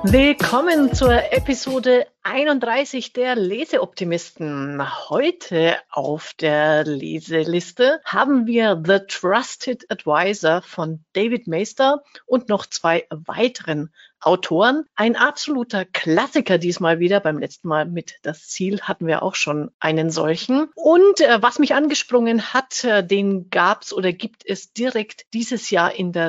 Willkommen zur Episode 31 der Leseoptimisten. Heute auf der Leseliste haben wir The Trusted Advisor von David Maister und noch zwei weiteren Autoren. Ein absoluter Klassiker diesmal wieder. Beim letzten Mal mit Das Ziel hatten wir auch schon einen solchen. Und was mich angesprungen hat, den gab's oder gibt es direkt dieses Jahr in der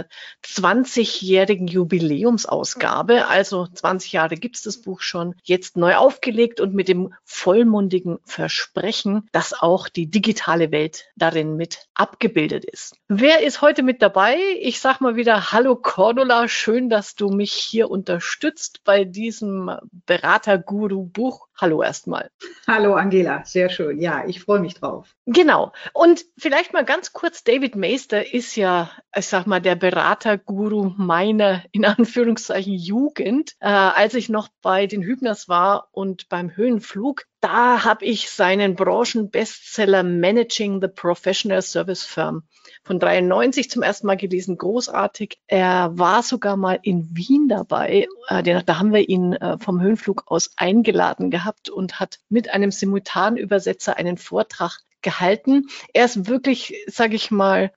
20-jährigen Jubiläumsausgabe. Also 20 Jahre gibt's das Buch schon, jetzt neu aufgelegt und mit dem vollmundigen Versprechen, dass auch die digitale Welt darin mit abgebildet ist. Wer ist heute mit dabei? Ich sag mal wieder Hallo Cordula, schön, dass du mich hier unterstützt bei diesem Berater-Guru-Buch. Hallo erstmal. Hallo Angela, sehr schön. Ja, ich freue mich drauf. Genau. Und vielleicht mal ganz kurz, David Maister ist ja, ich sag mal, der Beraterguru meiner, in Anführungszeichen, Jugend. Als ich noch bei den Hübners war und beim Höhenflug, da habe ich seinen Branchenbestseller Managing the Professional Service Firm von 93 zum ersten Mal gelesen. Großartig. Er war sogar mal in Wien dabei. Da haben wir ihn vom Höhenflug aus eingeladen gehabt und hat mit einem Simultanübersetzer einen Vortrag gehalten. Er ist wirklich, sage ich mal,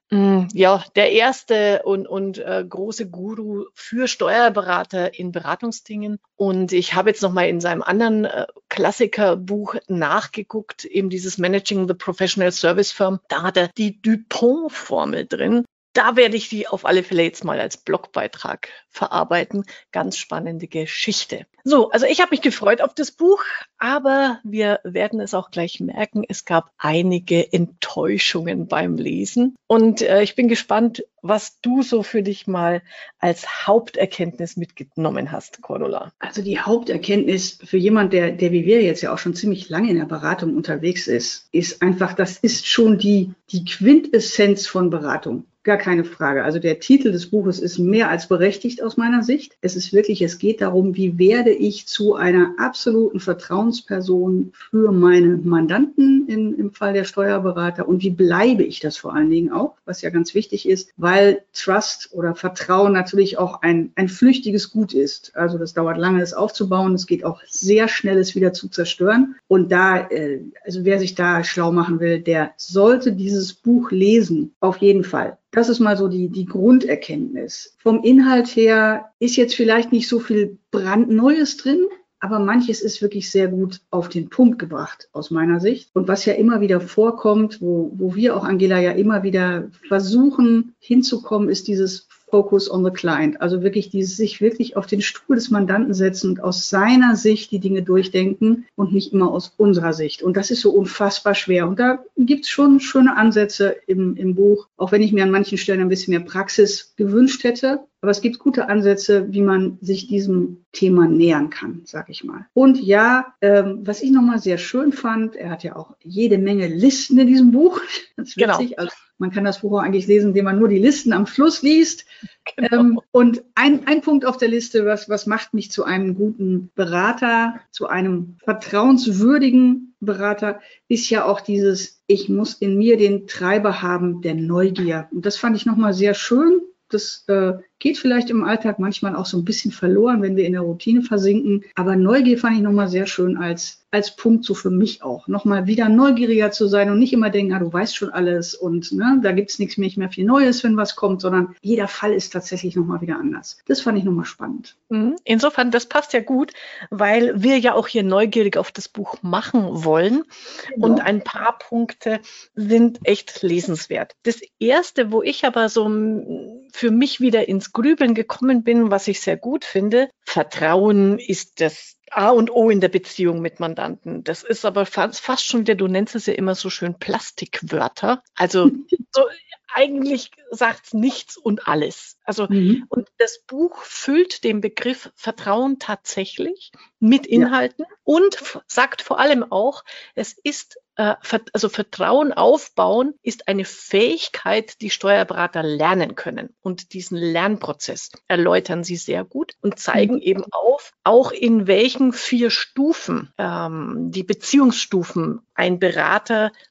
der erste und große Guru für Steuerberater in Beratungsdingen. Und ich habe jetzt noch mal in seinem anderen Klassikerbuch nachgeguckt, eben dieses Managing the Professional Service Firm. Da hat er die Dupont-Formel drin. Da werde ich die auf alle Fälle jetzt mal als Blogbeitrag verarbeiten. Ganz spannende Geschichte. So, also ich habe mich gefreut auf das Buch, aber wir werden es auch gleich merken, es gab einige Enttäuschungen beim Lesen. Und ich bin gespannt, was du so für dich mal als Haupterkenntnis mitgenommen hast, Cordula. Also die Haupterkenntnis für jemand, der wie wir jetzt ja auch schon ziemlich lange in der Beratung unterwegs ist einfach, das ist schon die Quintessenz von Beratung. Gar keine Frage. Also der Titel des Buches ist mehr als berechtigt aus meiner Sicht. Es geht darum, wie werde ich zu einer absoluten Vertrauensperson für meine Mandanten im Fall der Steuerberater und wie bleibe ich das vor allen Dingen auch, was ja ganz wichtig ist, weil Trust oder Vertrauen natürlich auch ein flüchtiges Gut ist. Also das dauert lange, es aufzubauen. Es geht auch sehr schnell, es wieder zu zerstören. Und also wer sich da schlau machen will, der sollte dieses Buch lesen, auf jeden Fall. Das ist mal so die Grunderkenntnis. Vom Inhalt her ist jetzt vielleicht nicht so viel brandneues drin, aber manches ist wirklich sehr gut auf den Punkt gebracht, aus meiner Sicht. Und was ja immer wieder vorkommt, wo wir auch, Angela, ja immer wieder versuchen hinzukommen, ist dieses Focus on the Client. Also wirklich sich wirklich auf den Stuhl des Mandanten setzen und aus seiner Sicht die Dinge durchdenken und nicht immer aus unserer Sicht. Und das ist so unfassbar schwer. Und da gibt es schon schöne Ansätze im Buch, auch wenn ich mir an manchen Stellen ein bisschen mehr Praxis gewünscht hätte. Aber es gibt gute Ansätze, wie man sich diesem Thema nähern kann, sag ich mal. Und ja, was ich nochmal sehr schön fand, er hat ja auch jede Menge Listen in diesem Buch. Das ist witzig. Genau. Also man kann das Buch auch eigentlich lesen, indem man nur die Listen am Schluss liest. Genau. Und ein Punkt auf der Liste, was macht mich zu einem guten Berater, zu einem vertrauenswürdigen Berater, ist ja auch dieses, ich muss in mir den Treiber haben der Neugier. Und das fand ich nochmal sehr schön. Das geht vielleicht im Alltag manchmal auch so ein bisschen verloren, wenn wir in der Routine versinken. Aber Neugier fand ich nochmal sehr schön als Punkt so für mich auch. Nochmal wieder neugieriger zu sein und nicht immer denken, du weißt schon alles und da gibt's nicht mehr viel Neues, wenn was kommt, sondern jeder Fall ist tatsächlich nochmal wieder anders. Das fand ich nochmal spannend. Insofern, das passt ja gut, weil wir ja auch hier neugierig auf das Buch machen wollen. Genau. Und ein paar Punkte sind echt lesenswert. Das erste, wo ich aber so für mich wieder ins Grübeln gekommen bin, was ich sehr gut finde, Vertrauen ist das A und O in der Beziehung mit Mandanten. Das ist aber fast schon wieder, du nennst es ja immer so schön Plastikwörter. Also so eigentlich sagt's nichts und alles. Also und das Buch füllt den Begriff Vertrauen tatsächlich mit Inhalten und sagt vor allem auch, es ist also Vertrauen aufbauen ist eine Fähigkeit, die Steuerberater lernen können. Und diesen Lernprozess erläutern sie sehr gut und zeigen eben auf, auch in welchen 4 Stufen, die Beziehungsstufen ein Berater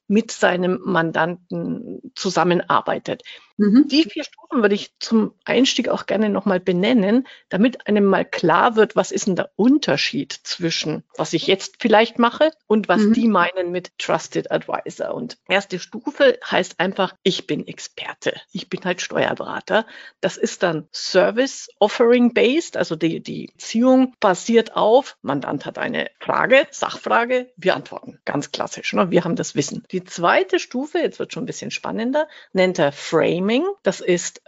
mit seinem Mandanten zusammenarbeitet. Die 4 Stufen würde ich zum Einstieg auch gerne nochmal benennen, damit einem mal klar wird, was ist denn der Unterschied zwischen, was ich jetzt vielleicht mache und was die meinen mit Trusted Advisor. Und erste Stufe heißt einfach, ich bin Experte. Ich bin halt Steuerberater. Das ist dann Service Offering Based, also die Beziehung basiert auf, Mandant hat eine Frage, Sachfrage, wir antworten. Ganz klassisch, ne? Wir haben das Wissen. Die zweite Stufe, jetzt wird schon ein bisschen spannender, nennt er Framing. Das ist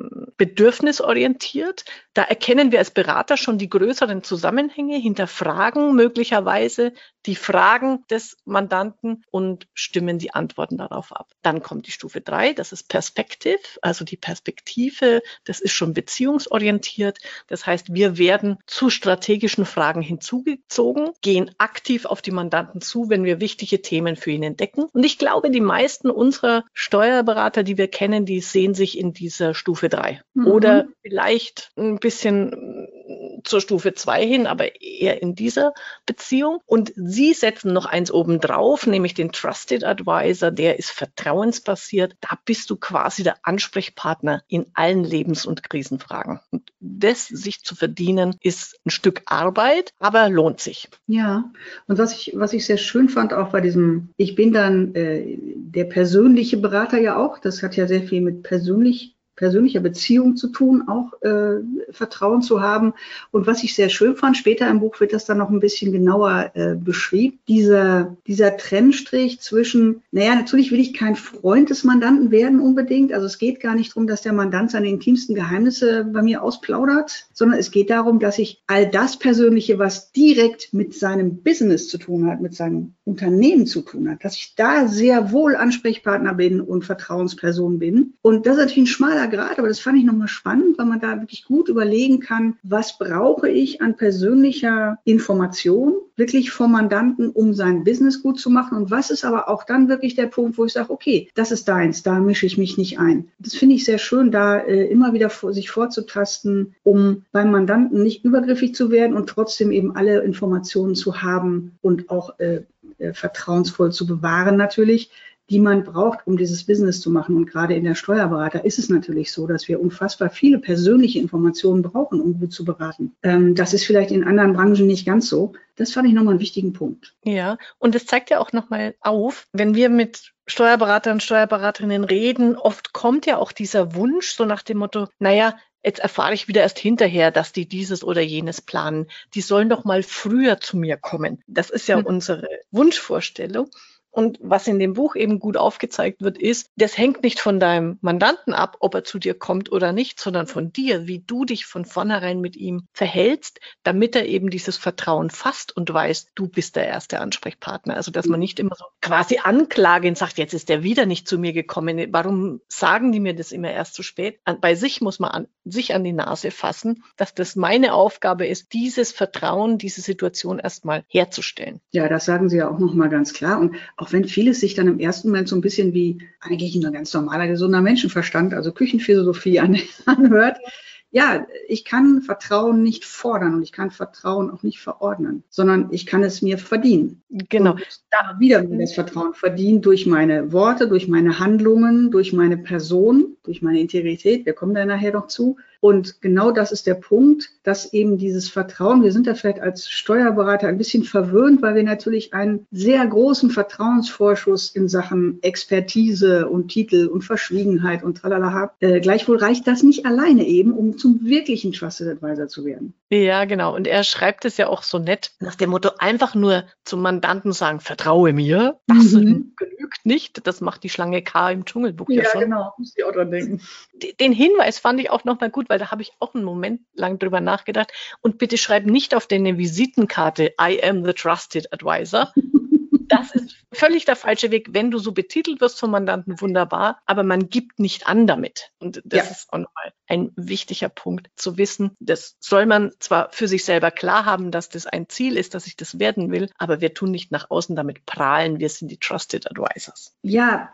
bedürfnisorientiert. Da erkennen wir als Berater schon die größeren Zusammenhänge, hinterfragen möglicherweise die Fragen des Mandanten und stimmen die Antworten darauf ab. Dann kommt die Stufe 3, das ist Perspective, also die Perspektive, das ist schon beziehungsorientiert. Das heißt, wir werden zu strategischen Fragen hinzugezogen, gehen aktiv auf die Mandanten zu, wenn wir wichtige Themen für ihn entdecken. Und ich glaube, die meisten unserer Steuerberater, die wir kennen, die sehen sich in dieser Stufe 3 oder vielleicht ein bisschen zur Stufe 2 hin, aber eher in dieser Beziehung. Und sie setzen noch eins oben drauf, nämlich den Trusted Advisor, der ist vertrauensbasiert. Da bist du quasi der Ansprechpartner in allen Lebens- und Krisenfragen. Und das sich zu verdienen, ist ein Stück Arbeit, aber lohnt sich. Ja, und was ich sehr schön fand, auch bei diesem, ich bin dann der persönliche Berater ja auch, das hat ja sehr viel mit persönlicher Beziehung zu tun, auch Vertrauen zu haben. Und was ich sehr schön fand, später im Buch wird das dann noch ein bisschen genauer beschrieben, dieser Trennstrich zwischen, naja, natürlich will ich kein Freund des Mandanten werden unbedingt. Also es geht gar nicht darum, dass der Mandant seine intimsten Geheimnisse bei mir ausplaudert, sondern es geht darum, dass ich all das Persönliche, was direkt mit seinem Business zu tun hat, mit seinem Unternehmen zu tun hat, dass ich da sehr wohl Ansprechpartner bin und Vertrauensperson bin. Und das ist natürlich ein schmaler Grad, aber das fand ich nochmal spannend, weil man da wirklich gut überlegen kann, was brauche ich an persönlicher Information wirklich vom Mandanten, um sein Business gut zu machen, und was ist aber auch dann wirklich der Punkt, wo ich sage, okay, das ist deins, da mische ich mich nicht ein. Das finde ich sehr schön, da immer wieder sich vorzutasten, um beim Mandanten nicht übergriffig zu werden und trotzdem eben alle Informationen zu haben und auch vertrauensvoll zu bewahren natürlich, die man braucht, um dieses Business zu machen. Und gerade in der Steuerberater ist es natürlich so, dass wir unfassbar viele persönliche Informationen brauchen, um gut zu beraten. Das ist vielleicht in anderen Branchen nicht ganz so. Das fand ich nochmal einen wichtigen Punkt. Ja, und es zeigt ja auch nochmal auf, wenn wir mit Steuerberatern und Steuerberaterinnen reden, oft kommt ja auch dieser Wunsch so nach dem Motto, naja, jetzt erfahre ich wieder erst hinterher, dass die dieses oder jenes planen. Die sollen doch mal früher zu mir kommen. Das ist ja unsere Wunschvorstellung. Und was in dem Buch eben gut aufgezeigt wird, ist, das hängt nicht von deinem Mandanten ab, ob er zu dir kommt oder nicht, sondern von dir, wie du dich von vornherein mit ihm verhältst, damit er eben dieses Vertrauen fasst und weiß, du bist der erste Ansprechpartner. Also, dass man nicht immer so quasi anklagend sagt, jetzt ist der wieder nicht zu mir gekommen. Warum sagen die mir das immer erst zu spät? Bei sich muss man sich an die Nase fassen, dass das meine Aufgabe ist, dieses Vertrauen, diese Situation erstmal herzustellen. Ja, das sagen Sie ja auch nochmal ganz klar. Und auch wenn vieles sich dann im ersten Moment so ein bisschen wie eigentlich ein ganz normaler, gesunder Menschenverstand, also Küchenphilosophie anhört, ja, ich kann Vertrauen nicht fordern und ich kann Vertrauen auch nicht verordnen, sondern ich kann es mir verdienen. Genau. Und da wieder mir das Vertrauen verdienen durch meine Worte, durch meine Handlungen, durch meine Person, durch meine Integrität. Wir kommen da nachher noch zu. Und genau das ist der Punkt, dass eben dieses Vertrauen, wir sind da vielleicht als Steuerberater ein bisschen verwöhnt, weil wir natürlich einen sehr großen Vertrauensvorschuss in Sachen Expertise und Titel und Verschwiegenheit und tralala haben. Gleichwohl reicht das nicht alleine eben, um zum wirklichen Trusted Advisor zu werden. Ja, genau. Und er schreibt es ja auch so nett nach dem Motto, einfach nur zum Mandanten sagen, vertraue mir, das genügt nicht. Das macht die Schlange K im Dschungelbuch ja schon. Ja, genau, muss ich auch dran denken. Den Hinweis fand ich auch nochmal gut, weil da habe ich auch einen Moment lang drüber nachgedacht. Und bitte schreib nicht auf deine Visitenkarte, I am the Trusted Advisor. Das ist völlig der falsche Weg. Wenn du so betitelt wirst vom Mandanten, wunderbar, aber man gibt nicht an damit. Und das ist auch nochmal ein wichtiger Punkt zu wissen. Das soll man zwar für sich selber klar haben, dass das ein Ziel ist, dass ich das werden will, aber wir tun nicht nach außen damit prahlen, wir sind die Trusted Advisors. Ja, also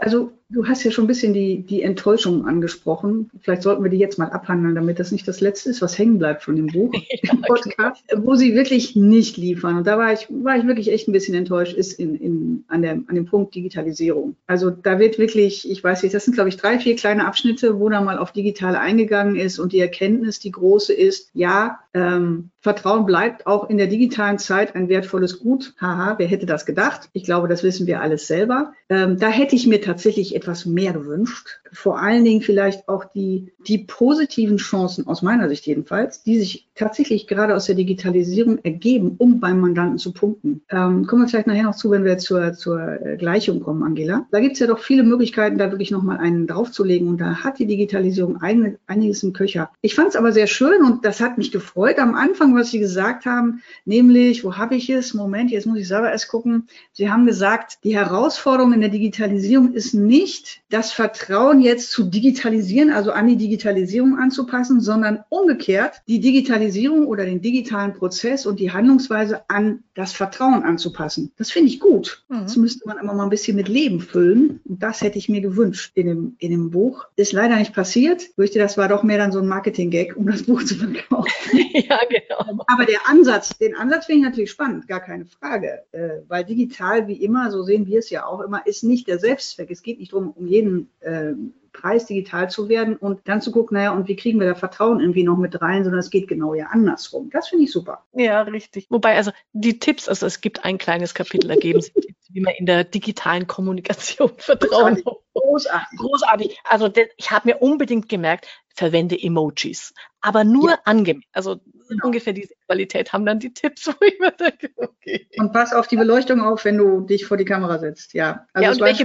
Du hast ja schon ein bisschen die Enttäuschung angesprochen. Vielleicht sollten wir die jetzt mal abhandeln, damit das nicht das Letzte ist, was hängen bleibt von dem Buch, im Podcast, wo sie wirklich nicht liefern. Und da war ich wirklich echt ein bisschen enttäuscht, ist an dem Punkt Digitalisierung. Also da wird wirklich, ich weiß nicht, das sind, glaube ich, 3, 4 kleine Abschnitte, wo da mal auf digital eingegangen ist und die Erkenntnis, die große ist, ja, Vertrauen bleibt auch in der digitalen Zeit ein wertvolles Gut. Haha, wer hätte das gedacht? Ich glaube, das wissen wir alles selber. Da hätte ich mir tatsächlich etwas mehr gewünscht. Vor allen Dingen vielleicht auch die positiven Chancen, aus meiner Sicht jedenfalls, die sich tatsächlich gerade aus der Digitalisierung ergeben, um beim Mandanten zu punkten. Kommen wir vielleicht nachher noch zu, wenn wir zur Gleichung kommen, Angela. Da gibt es ja doch viele Möglichkeiten, da wirklich nochmal einen draufzulegen. Und da hat die Digitalisierung einiges im Köcher. Ich fand es aber sehr schön und das hat mich gefreut am Anfang, was Sie gesagt haben, nämlich, wo habe ich es? Moment, jetzt muss ich selber erst gucken. Sie haben gesagt, die Herausforderung in der Digitalisierung ist nicht, das Vertrauen jetzt zu digitalisieren, also an die Digitalisierung anzupassen, sondern umgekehrt die Digitalisierung oder den digitalen Prozess und die Handlungsweise an das Vertrauen anzupassen. Das finde ich gut. Das müsste man immer mal ein bisschen mit Leben füllen. Und das hätte ich mir gewünscht in dem Buch. Ist leider nicht passiert. Ich fürchte, das war doch mehr dann so ein Marketing-Gag, um das Buch zu verkaufen. Ja, genau. Aber den Ansatz finde ich natürlich spannend, gar keine Frage. Weil digital, wie immer, so sehen wir es ja auch immer, ist nicht der Selbstzweck. Es geht nicht darum, um jeden Preis digital zu werden und dann zu gucken, naja, und wie kriegen wir da Vertrauen irgendwie noch mit rein, sondern es geht genau ja andersrum. Das finde ich super. Ja, richtig. Wobei, also die Tipps, also es gibt ein kleines Kapitel, da geben sie Tipps, wie man in der digitalen Kommunikation Vertrauen. Großartig. Also ich habe mir unbedingt gemerkt, verwende Emojis. Aber nur angemessen. Also ungefähr diese Qualität haben dann die Tipps, wo ich mir denke, okay. Und pass auf die Beleuchtung auf, wenn du dich vor die Kamera setzt. Ja, also ja, und welche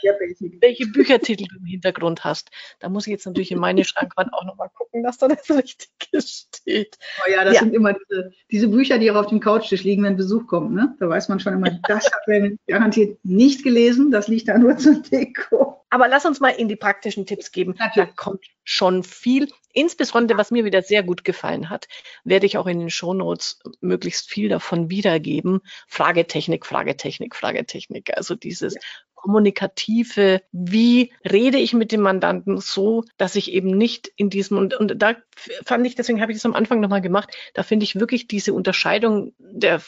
Büchertitel du im Hintergrund hast. Da muss ich jetzt natürlich in meine Schrankwand auch nochmal gucken, dass da das Richtige steht. Oh ja, das sind immer diese Bücher, die auch auf dem Couchtisch liegen, wenn Besuch kommt. Ne? Da weiß man schon immer, das hat er garantiert nicht gelesen. Das liegt da nur zur Deko. Aber lass uns mal in die praktischen Tipps geben. Natürlich. Da kommt schon viel. Insbesondere, was mir wieder sehr gut gefallen hat, werde ich auch in den Shownotes möglichst viel davon wiedergeben. Fragetechnik. Also dieses kommunikative, wie rede ich mit dem Mandanten so, dass ich eben nicht in diesem, und da fand ich, deswegen habe ich das am Anfang nochmal gemacht, da finde ich wirklich diese Unterscheidung der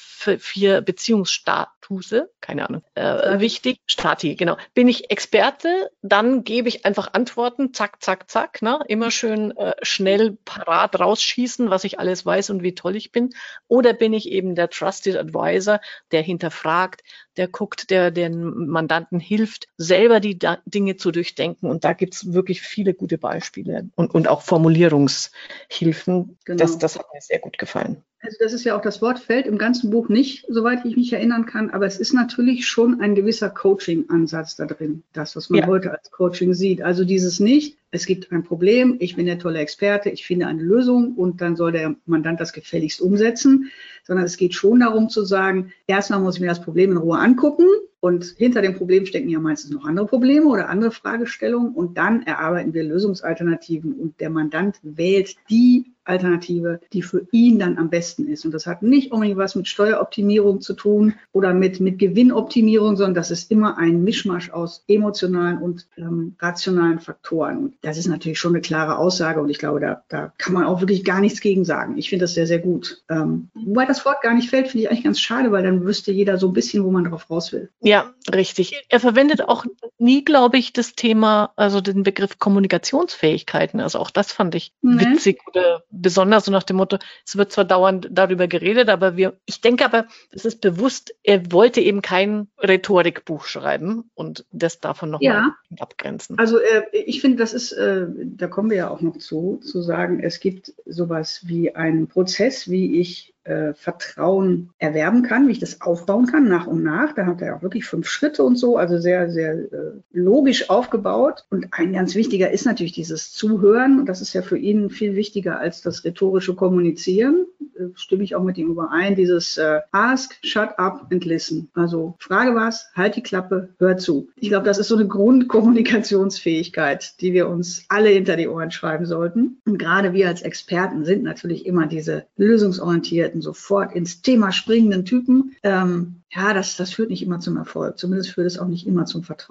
4 Beziehungsstatuse, keine Ahnung, wichtig. Stati, genau. Bin ich Experte, dann gebe ich einfach Antworten, zack, zack, zack, ne? Immer schön schnell parat rausschießen, was ich alles weiß und wie toll ich bin. Oder bin ich eben der Trusted Advisor, der hinterfragt, der guckt, der den Mandanten hilft, selber die Dinge zu durchdenken. Und da gibt es wirklich viele gute Beispiele und auch Formulierungshilfen. Genau. Das hat mir sehr gut gefallen. Also das ist ja auch, das Wort fällt im ganzen Buch nicht, soweit ich mich erinnern kann, aber es ist natürlich schon ein gewisser Coaching-Ansatz da drin, das, was man heute als Coaching sieht. Also dieses nicht, es gibt ein Problem, ich bin der tolle Experte, ich finde eine Lösung und dann soll der Mandant das gefälligst umsetzen, sondern es geht schon darum zu sagen, erstmal muss ich mir das Problem in Ruhe angucken und hinter dem Problem stecken ja meistens noch andere Probleme oder andere Fragestellungen und dann erarbeiten wir Lösungsalternativen und der Mandant wählt die Alternative, die für ihn dann am besten ist. Und das hat nicht unbedingt was mit Steueroptimierung zu tun oder mit Gewinnoptimierung, sondern das ist immer ein Mischmasch aus emotionalen und rationalen Faktoren. Und das ist natürlich schon eine klare Aussage und ich glaube, da kann man auch wirklich gar nichts gegen sagen. Ich finde das sehr, sehr gut. Wobei das Wort gar nicht fällt, finde ich eigentlich ganz schade, weil dann wüsste jeder so ein bisschen, wo man drauf raus will. Ja, richtig. Er verwendet auch nie, glaube ich, das Thema, also den Begriff Kommunikationsfähigkeiten. Also auch das fand ich witzig oder besonders so nach dem Motto, es wird zwar dauernd darüber geredet, aber ich denke aber, es ist bewusst, er wollte eben kein Rhetorikbuch schreiben und das davon nochmal abgrenzen. Also ich finde, das ist, da kommen wir ja auch noch zu sagen, es gibt sowas wie einen Prozess, wie ich Vertrauen erwerben kann, wie ich das aufbauen kann, nach und nach. Da hat er auch wirklich 5 Schritte und so, also sehr, sehr logisch aufgebaut. Und ein ganz wichtiger ist natürlich dieses Zuhören. Und das ist ja für ihn viel wichtiger als das rhetorische Kommunizieren. Stimme ich auch mit ihm überein. Dieses Ask, shut up and listen. Also frage was, halt die Klappe, hör zu. Ich glaube, das ist so eine Grundkommunikationsfähigkeit, die wir uns alle hinter die Ohren schreiben sollten. Und gerade wir als Experten sind natürlich immer diese lösungsorientierten, sofort ins Thema springenden Typen. Das führt nicht immer zum Erfolg. Zumindest führt es auch nicht immer zum Vertrauen.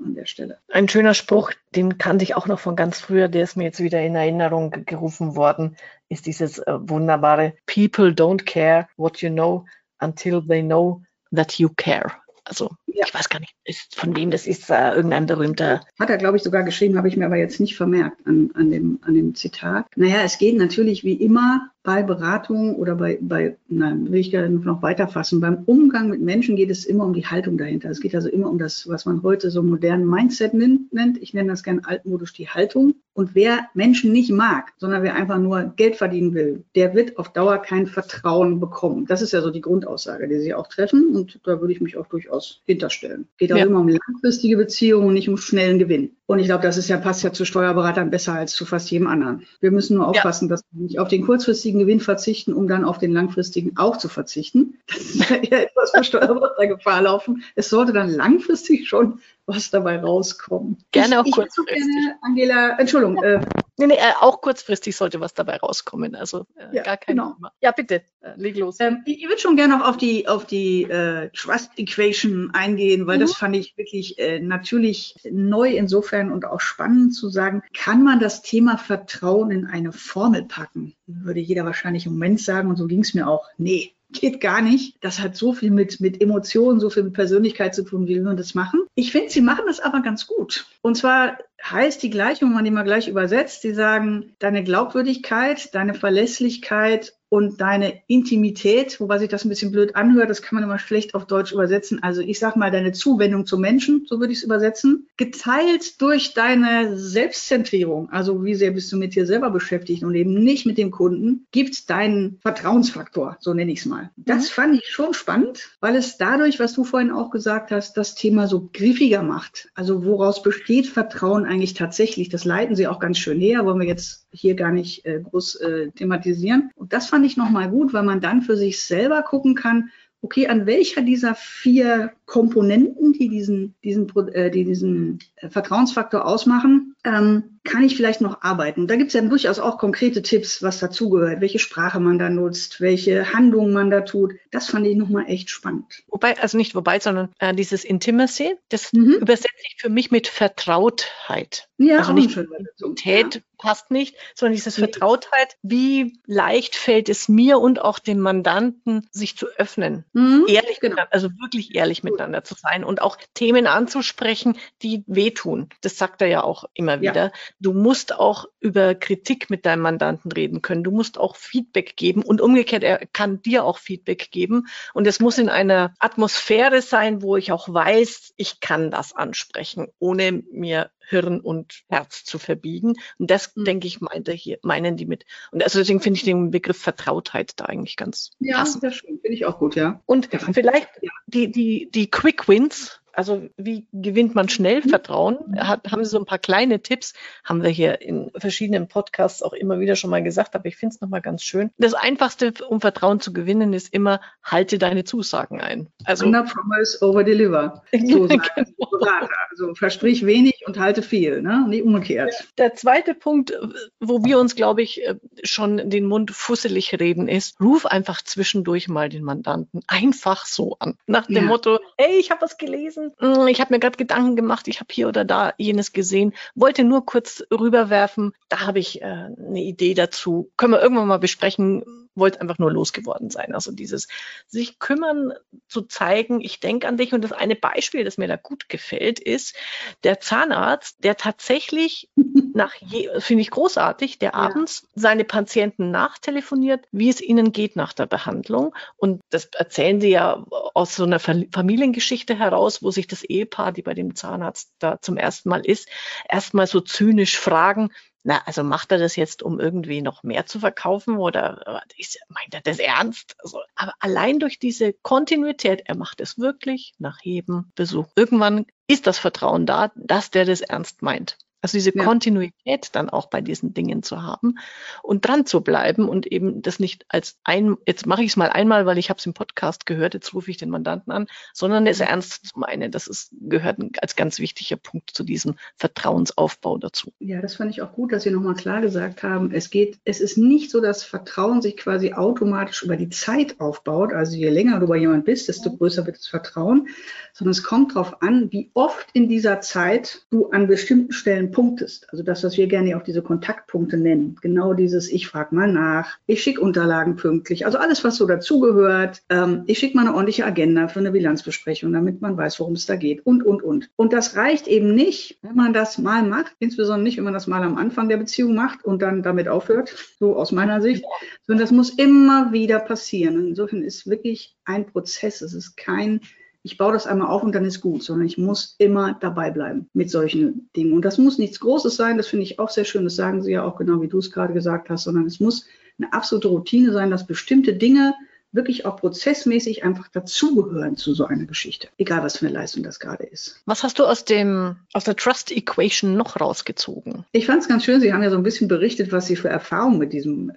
an der Stelle. Ein schöner Spruch, den kannte ich auch noch von ganz früher, der ist mir jetzt wieder in Erinnerung gerufen worden, ist dieses wunderbare People don't care what you know until they know that you care. Also ich weiß gar nicht, von wem das ist, irgendein berühmter. Hat er, glaube ich, sogar geschrieben, habe ich mir aber jetzt nicht vermerkt an dem Zitat. Naja, es geht natürlich wie immer bei Beratung oder will ich gerne noch weiterfassen, beim Umgang mit Menschen geht es immer um die Haltung dahinter. Es geht also immer um das, was man heute so modernen Mindset nennt. Ich nenne das gerne altmodisch die Haltung. Und wer Menschen nicht mag, sondern wer einfach nur Geld verdienen will, der wird auf Dauer kein Vertrauen bekommen. Das ist ja so die Grundaussage, die Sie auch treffen. Und da würde ich mich auch durchaus hinterstellen. Geht auch immer um langfristige Beziehungen und nicht um schnellen Gewinn. Und ich glaube, passt ja zu Steuerberatern besser als zu fast jedem anderen. Wir müssen nur aufpassen, dass wir nicht auf den kurzfristigen Gewinn verzichten, um dann auf den langfristigen auch zu verzichten. Das ist ja eher etwas für Steuerberater Gefahr laufen. Es sollte dann langfristig schon was dabei rauskommen. Gerne auch kurzfristig. Gerne, Angela, Entschuldigung. Auch kurzfristig sollte was dabei rauskommen. Also gar kein Thema. Ja, bitte, leg los. Ich würde schon gerne noch auf die Trust Equation eingehen, weil das fand ich wirklich natürlich neu insofern und auch spannend zu sagen, kann man das Thema Vertrauen in eine Formel packen? Würde jeder wahrscheinlich im Moment sagen und so ging es mir auch. Nee. Geht gar nicht. Das hat so viel mit Emotionen, so viel mit Persönlichkeit zu tun, wie wir das machen. Ich finde, sie machen das aber ganz gut. Und zwar heißt die Gleichung, wenn man die mal gleich übersetzt, die sagen, deine Glaubwürdigkeit, deine Verlässlichkeit und deine Intimität, wobei sich das ein bisschen blöd anhört, das kann man immer schlecht auf Deutsch übersetzen. Also ich sag mal, deine Zuwendung zum Menschen, so würde ich es übersetzen, geteilt durch deine Selbstzentrierung, also wie sehr bist du mit dir selber beschäftigt und eben nicht mit dem Kunden, gibt deinen Vertrauensfaktor, so nenne ich es mal. Das fand ich schon spannend, weil es dadurch, was du vorhin auch gesagt hast, das Thema so griffiger macht. Also woraus besteht Vertrauen eigentlich tatsächlich? Das leiten sie auch ganz schön her, wollen wir jetzt hier gar nicht groß thematisieren. Und das fand ich nochmal gut, weil man dann für sich selber gucken kann, okay, an welcher dieser 4 Komponenten, die diesen Vertrauensfaktor ausmachen, kann ich vielleicht noch arbeiten. Da gibt es ja durchaus auch konkrete Tipps, was dazugehört, welche Sprache man da nutzt, welche Handlungen man da tut. Das fand ich nochmal echt spannend. Sondern dieses Intimacy, das übersetze ich für mich mit Vertrautheit. Ja, also nicht Intimität passt nicht, sondern dieses Vertrautheit, wie leicht fällt es mir und auch dem Mandanten, sich zu öffnen. Ehrlich, also wirklich ehrlich miteinander zu sein und auch Themen anzusprechen, die wehtun. Das sagt er ja auch immer wieder. Du musst auch über Kritik mit deinem Mandanten reden können. Du musst auch Feedback geben und umgekehrt, er kann dir auch Feedback geben. Und es muss in einer Atmosphäre sein, wo ich auch weiß, ich kann das ansprechen, ohne mir Hirn und Herz zu verbiegen. Und das, denke ich, meinen die mit. Und also deswegen finde ich den Begriff Vertrautheit da eigentlich ganz passend. Ja, das finde ich auch gut, ja. Und vielleicht die Quick Wins, also wie gewinnt man schnell Vertrauen? Haben Sie so ein paar kleine Tipps, haben wir hier in verschiedenen Podcasts auch immer wieder schon mal gesagt, aber ich finde es nochmal ganz schön. Das Einfachste, um Vertrauen zu gewinnen, ist immer, halte deine Zusagen ein. Also Under promise, over deliver. So sagen Berater. Also versprich wenig und halte viel, ne? Nicht umgekehrt. Der zweite Punkt, wo wir uns, glaube ich, schon den Mund fusselig reden, ist, ruf einfach zwischendurch mal den Mandanten einfach so an. Nach dem Motto, hey, ich habe was gelesen, ich habe mir gerade Gedanken gemacht, ich habe hier oder da jenes gesehen, wollte nur kurz rüberwerfen, da habe ich eine Idee dazu, können wir irgendwann mal besprechen, wollte einfach nur losgeworden sein. Also dieses sich kümmern, zu zeigen, ich denke an dich. Und das eine Beispiel, das mir da gut gefällt, ist der Zahnarzt, der tatsächlich finde ich großartig, der abends seine Patienten nachtelefoniert, wie es ihnen geht nach der Behandlung. Und das erzählen sie ja aus so einer Familiengeschichte heraus, wo sich das Ehepaar, die bei dem Zahnarzt da zum ersten Mal ist, erstmal so zynisch fragen, also macht er das jetzt, um irgendwie noch mehr zu verkaufen oder meint er das ernst? Also, aber allein durch diese Kontinuität, er macht es wirklich nach jedem Besuch. Irgendwann ist das Vertrauen da, dass der das ernst meint. Also diese Kontinuität dann auch bei diesen Dingen zu haben und dran zu bleiben und eben das nicht als jetzt mache ich es mal einmal, weil ich habe es im Podcast gehört, jetzt rufe ich den Mandanten an, sondern es ernst zu meinen. Gehört als ganz wichtiger Punkt zu diesem Vertrauensaufbau dazu. Ja, das fand ich auch gut, dass Sie nochmal klar gesagt haben, es ist nicht so, dass Vertrauen sich quasi automatisch über die Zeit aufbaut. Also je länger du bei jemand bist, desto größer wird das Vertrauen, sondern es kommt darauf an, wie oft in dieser Zeit du an bestimmten Stellen punktest. Also das, was wir gerne auch diese Kontaktpunkte nennen. Genau dieses, ich frage mal nach, ich schicke Unterlagen pünktlich, also alles, was so dazugehört. Ich schicke mal eine ordentliche Agenda für eine Bilanzbesprechung, damit man weiß, worum es da geht und. Und das reicht eben nicht, wenn man das mal macht, insbesondere nicht, wenn man das mal am Anfang der Beziehung macht und dann damit aufhört, so aus meiner Sicht, sondern das muss immer wieder passieren. Und insofern ist wirklich ein Prozess, es ist kein ich baue das einmal auf und dann ist gut, sondern ich muss immer dabei bleiben mit solchen Dingen. Und das muss nichts Großes sein, das finde ich auch sehr schön, das sagen Sie ja auch genau, wie du es gerade gesagt hast, sondern es muss eine absolute Routine sein, dass bestimmte Dinge wirklich auch prozessmäßig einfach dazugehören zu so einer Geschichte. Egal, was für eine Leistung das gerade ist. Was hast du aus der Trust Equation noch rausgezogen? Ich fand es ganz schön, Sie haben ja so ein bisschen berichtet, was Sie für Erfahrungen mit diesem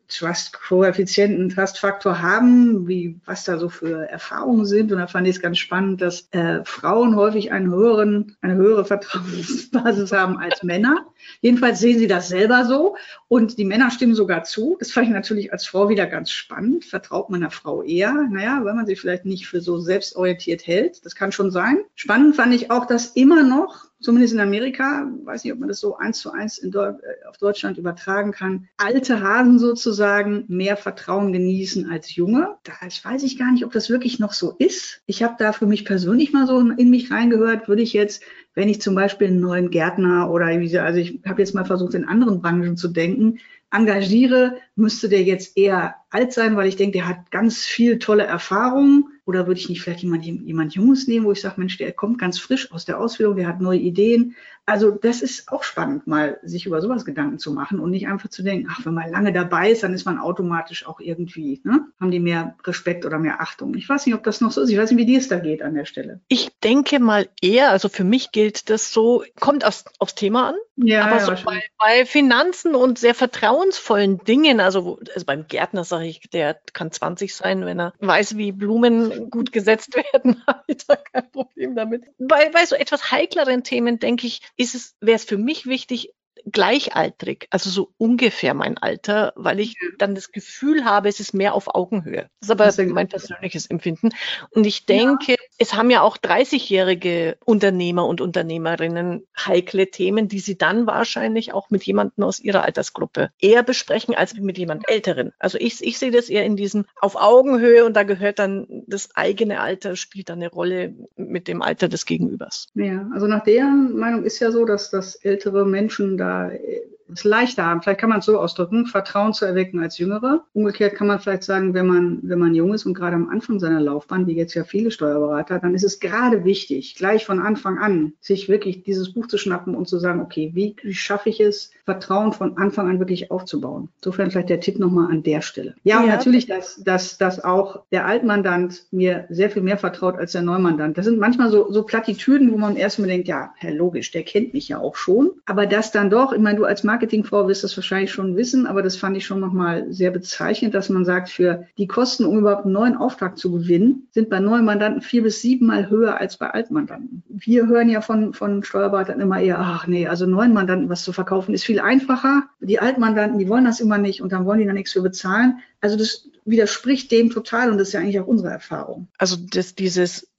Trust-Koeffizienten, Trust-Faktor haben, was da so für Erfahrungen sind. Und da fand ich es ganz spannend, dass Frauen häufig eine höhere Vertrauensbasis haben als Männer. Jedenfalls sehen Sie das selber so. Und die Männer stimmen sogar zu. Das fand ich natürlich als Frau wieder ganz spannend. Vertraut man einer Frau eher? Naja, weil man sie vielleicht nicht für so selbstorientiert hält. Das kann schon sein. Spannend fand ich auch, dass immer noch, zumindest in Amerika, weiß nicht, ob man das so 1:1 auf Deutschland übertragen kann, alte Hasen sozusagen mehr Vertrauen genießen als junge. Das weiß ich gar nicht, ob das wirklich noch so ist. Ich habe da für mich persönlich mal so in mich reingehört, würde ich jetzt, wenn ich zum Beispiel einen neuen Gärtner oder also ich habe jetzt mal versucht, in anderen Branchen zu denken, engagiere, müsste der jetzt eher alt sein, weil ich denke, der hat ganz viel tolle Erfahrungen. Oder würde ich nicht vielleicht jemand Junges nehmen, wo ich sage, Mensch, der kommt ganz frisch aus der Ausbildung, der hat neue Ideen. Also das ist auch spannend, mal sich über sowas Gedanken zu machen und nicht einfach zu denken, ach, wenn man lange dabei ist, dann ist man automatisch auch irgendwie, haben die mehr Respekt oder mehr Achtung. Ich weiß nicht, ob das noch so ist. Ich weiß nicht, wie dir es da geht an der Stelle. Ich denke mal eher, also für mich gilt das so, kommt aufs Thema an. Ja, aber so bei Finanzen und sehr vertrauensvollen Dingen, also beim Gärtner sage ich, der kann 20 sein, wenn er weiß, wie Blumen gut gesetzt werden, habe ich da kein Problem damit. Bei so etwas heikleren Themen, denke ich, wäre es für mich wichtig, gleichaltrig, also so ungefähr mein Alter, weil ich dann das Gefühl habe, es ist mehr auf Augenhöhe. Das ist aber mein persönliches Empfinden. Und ich denke, es haben ja auch 30-jährige Unternehmer und Unternehmerinnen heikle Themen, die sie dann wahrscheinlich auch mit jemandem aus ihrer Altersgruppe eher besprechen als mit jemand Älteren. Also ich sehe das eher in diesem auf Augenhöhe und da gehört dann das eigene Alter, spielt dann eine Rolle mit dem Alter des Gegenübers. Ja, also nach der Meinung ist ja so, dass ältere Menschen da es leichter haben. Vielleicht kann man es so ausdrücken, Vertrauen zu erwecken als Jüngere. Umgekehrt kann man vielleicht sagen, wenn man jung ist und gerade am Anfang seiner Laufbahn, wie jetzt ja viele Steuerberater, dann ist es gerade wichtig, gleich von Anfang an, sich wirklich dieses Buch zu schnappen und zu sagen, okay, wie schaffe ich es, Vertrauen von Anfang an wirklich aufzubauen? Insofern vielleicht der Tipp nochmal an der Stelle. Ja, und natürlich, dass auch der Altmandant mir sehr viel mehr vertraut als der Neumandant. Das sind manchmal so Plattitüden, wo man erstmal denkt, ja, logisch, der kennt mich ja auch schon. Aber das dann doch, ich meine, du als Marketingfrau wirst das wahrscheinlich schon wissen, aber das fand ich schon nochmal sehr bezeichnend, dass man sagt, für die Kosten, um überhaupt einen neuen Auftrag zu gewinnen, sind bei neuen Mandanten 4 bis 7 Mal höher als bei Altmandanten. Wir hören ja von Steuerberatern immer eher, ach nee, also neuen Mandanten was zu verkaufen ist viel einfacher. Die Altmandanten, die wollen das immer nicht und dann wollen die da nichts für bezahlen. Also das widerspricht dem total und das ist ja eigentlich auch unsere Erfahrung. Also dieses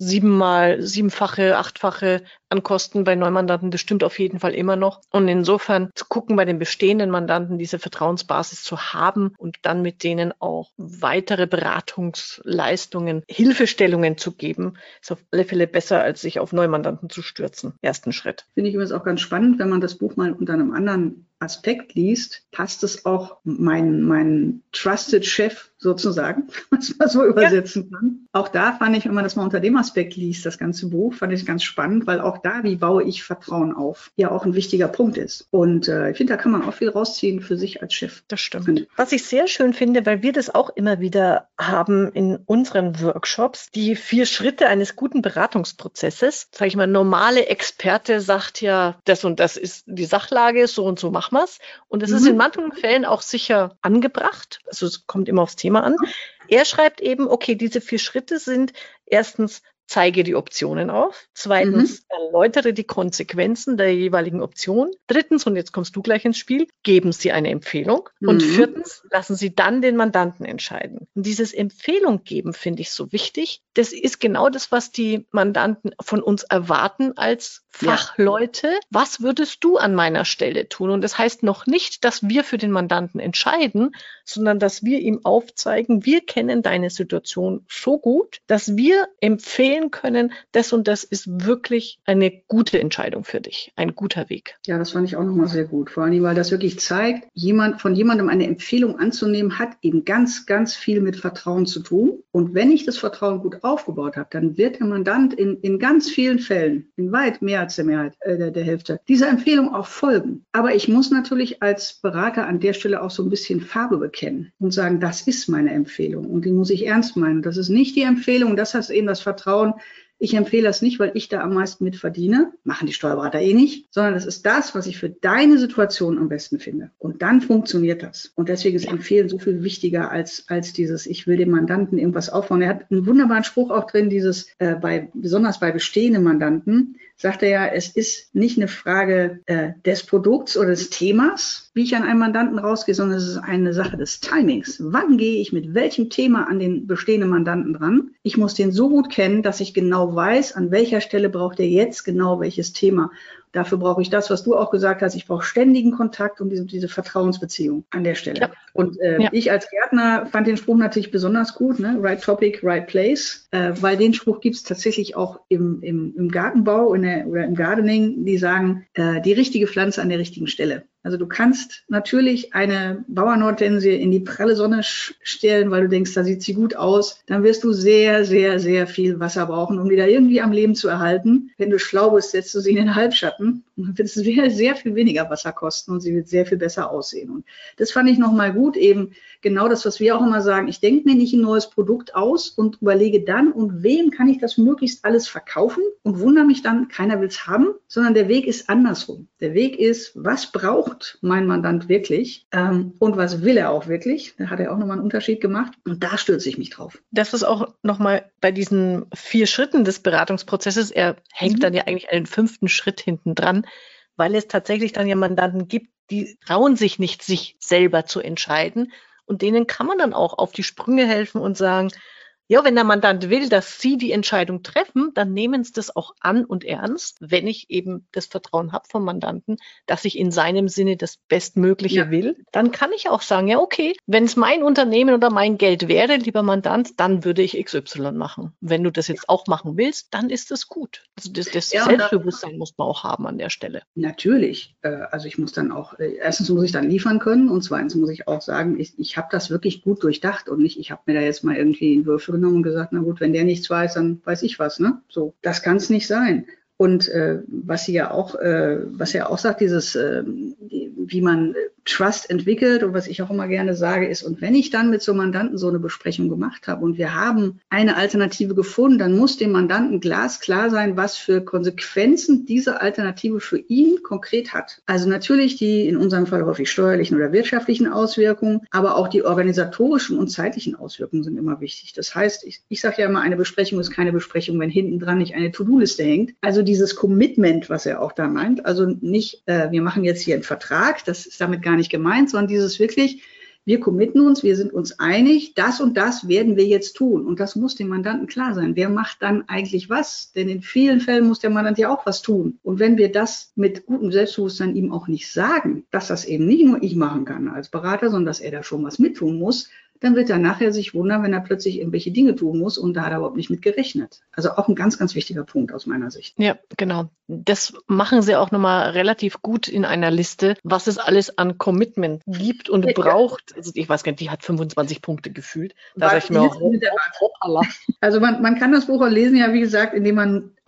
7-fache, 8-fache an Kosten bei Neumandanten, das stimmt auf jeden Fall immer noch. Und insofern zu gucken, bei den bestehenden Mandanten diese Vertrauensbasis zu haben und dann mit denen auch weitere Beratungsleistungen, Hilfestellungen zu geben, ist auf alle Fälle besser, als sich auf Neumandanten zu stürzen. Ersten Schritt. Finde ich übrigens auch ganz spannend, wenn man das Buch mal unter einem anderen Aspekt liest, passt es auch mein Trusted Chef sozusagen, was man so übersetzen kann. Auch da fand ich, wenn man das mal unter dem Aspekt liest, das ganze Buch, fand ich ganz spannend, weil auch auch da, wie baue ich Vertrauen auf, ja auch ein wichtiger Punkt ist. Und ich finde, da kann man auch viel rausziehen für sich als Chef. Das stimmt. Was ich sehr schön finde, weil wir das auch immer wieder haben in unseren Workshops, die 4 Schritte eines guten Beratungsprozesses. Sag ich mal, normale Experte sagt ja, das und das ist die Sachlage, so und so machen wir's. Und es ist in manchen Fällen auch sicher angebracht. Also es kommt immer aufs Thema an. Er schreibt eben, okay, diese 4 Schritte sind erstens, zeige die Optionen auf. Zweitens, erläutere die Konsequenzen der jeweiligen Option. Drittens, und jetzt kommst du gleich ins Spiel, geben Sie eine Empfehlung. Und viertens, lassen Sie dann den Mandanten entscheiden. Und dieses Empfehlung geben finde ich so wichtig. Das ist genau das, was die Mandanten von uns erwarten als Fachleute. Ja. Was würdest du an meiner Stelle tun? Und das heißt noch nicht, dass wir für den Mandanten entscheiden, sondern dass wir ihm aufzeigen, wir kennen deine Situation so gut, dass wir empfehlen können, das und das ist wirklich eine gute Entscheidung für dich, ein guter Weg. Ja, das fand ich auch nochmal sehr gut, vor allem, weil das wirklich zeigt, von jemandem eine Empfehlung anzunehmen, hat eben ganz, ganz viel mit Vertrauen zu tun. Und wenn ich das Vertrauen gut aufgebaut habe, dann wird der Mandant in ganz vielen Fällen, in weit mehr als der Mehrheit, der Hälfte, dieser Empfehlung auch folgen. Aber ich muss natürlich als Berater an der Stelle auch so ein bisschen Farbe bekennen und sagen, das ist meine Empfehlung und die muss ich ernst meinen. Das ist nicht die Empfehlung, das heißt eben das Vertrauen. Ich empfehle das nicht, weil ich da am meisten mit verdiene, machen die Steuerberater eh nicht, sondern das ist das, was ich für deine Situation am besten finde. Und dann funktioniert das. Und deswegen ist Empfehlen so viel wichtiger als dieses, ich will dem Mandanten irgendwas aufbauen. Er hat einen wunderbaren Spruch auch drin, besonders bei bestehenden Mandanten, sagt er ja, es ist nicht eine Frage des Produkts oder des Themas, wie ich an einen Mandanten rausgehe, sondern es ist eine Sache des Timings. Wann gehe ich mit welchem Thema an den bestehenden Mandanten dran? Ich muss den so gut kennen, dass ich genau weiß, an welcher Stelle braucht er jetzt genau welches Thema. Dafür brauche ich das, was du auch gesagt hast. Ich brauche ständigen Kontakt und diese Vertrauensbeziehung an der Stelle. Ja. Und ich als Gärtner fand den Spruch natürlich besonders gut, ne? Right topic, right place, weil den Spruch gibt es tatsächlich auch im Gartenbau oder im Gardening, die sagen, die richtige Pflanze an der richtigen Stelle. Also du kannst natürlich eine Bauernhortensie in die pralle Sonne stellen, weil du denkst, da sieht sie gut aus. Dann wirst du sehr, sehr, sehr viel Wasser brauchen, um die da irgendwie am Leben zu erhalten. Wenn du schlau bist, setzt du sie in den Halbschatten und dann wird es sehr viel weniger Wasser kosten und sie wird sehr viel besser aussehen. Und das fand ich nochmal gut, eben genau das, was wir auch immer sagen. Ich denke mir nicht ein neues Produkt aus und überlege dann, und wem kann ich das möglichst alles verkaufen und wundere mich dann, keiner will es haben, sondern der Weg ist andersrum. Der Weg ist, was braucht mein Mandant wirklich und was will er auch wirklich? Da hat er auch nochmal einen Unterschied gemacht und da stürze ich mich drauf. Das ist auch nochmal bei diesen 4 Schritten des Beratungsprozesses, er hängt dann ja eigentlich einen 5. Schritt hinten dran, weil es tatsächlich dann ja Mandanten gibt, die trauen sich nicht, sich selber zu entscheiden und denen kann man dann auch auf die Sprünge helfen und sagen, ja, wenn der Mandant will, dass Sie die Entscheidung treffen, dann nehmen Sie das auch an und ernst, wenn ich eben das Vertrauen habe vom Mandanten, dass ich in seinem Sinne das Bestmögliche will. Dann kann ich auch sagen, ja, okay, wenn es mein Unternehmen oder mein Geld wäre, lieber Mandant, dann würde ich XY machen. Wenn du das jetzt auch machen willst, dann ist das gut. Also das Selbstbewusstsein muss man auch haben an der Stelle. Natürlich. Also ich muss dann auch, erstens muss ich dann liefern können und zweitens muss ich auch sagen, ich habe das wirklich gut durchdacht und nicht, ich habe mir da jetzt mal irgendwie einen Würfel und gesagt, na gut, wenn der nichts weiß, dann weiß ich was, ne? So, das kann es nicht sein. Und was er auch sagt, wie man Trust entwickelt und was ich auch immer gerne sage ist, und wenn ich dann mit so einem Mandanten so eine Besprechung gemacht habe und wir haben eine Alternative gefunden, dann muss dem Mandanten glasklar sein, was für Konsequenzen diese Alternative für ihn konkret hat. Also natürlich die in unserem Fall häufig steuerlichen oder wirtschaftlichen Auswirkungen, aber auch die organisatorischen und zeitlichen Auswirkungen sind immer wichtig. Das heißt, ich sage ja immer, eine Besprechung ist keine Besprechung, wenn hinten dran nicht eine To-Do-Liste hängt. Also dieses Commitment, was er auch da meint, also nicht, wir machen jetzt hier einen Vertrag, das ist damit gar nicht gemeint, sondern dieses wirklich, wir committen uns, wir sind uns einig, das und das werden wir jetzt tun. Und das muss dem Mandanten klar sein. Wer macht dann eigentlich was? Denn in vielen Fällen muss der Mandant ja auch was tun. Und wenn wir das mit gutem Selbstbewusstsein ihm auch nicht sagen, dass das eben nicht nur ich machen kann als Berater, sondern dass er da schon was mittun muss, dann wird er nachher sich wundern, wenn er plötzlich irgendwelche Dinge tun muss und da hat er überhaupt nicht mit gerechnet. Also auch ein ganz, ganz wichtiger Punkt aus meiner Sicht. Ja, genau. Das machen Sie auch nochmal relativ gut in einer Liste, was es alles an Commitment gibt und braucht. Also ich weiß gar nicht, die hat 25 Punkte gefühlt. Da sage ich mir auch, also man kann das Buch auch lesen, ja, wie gesagt, indem man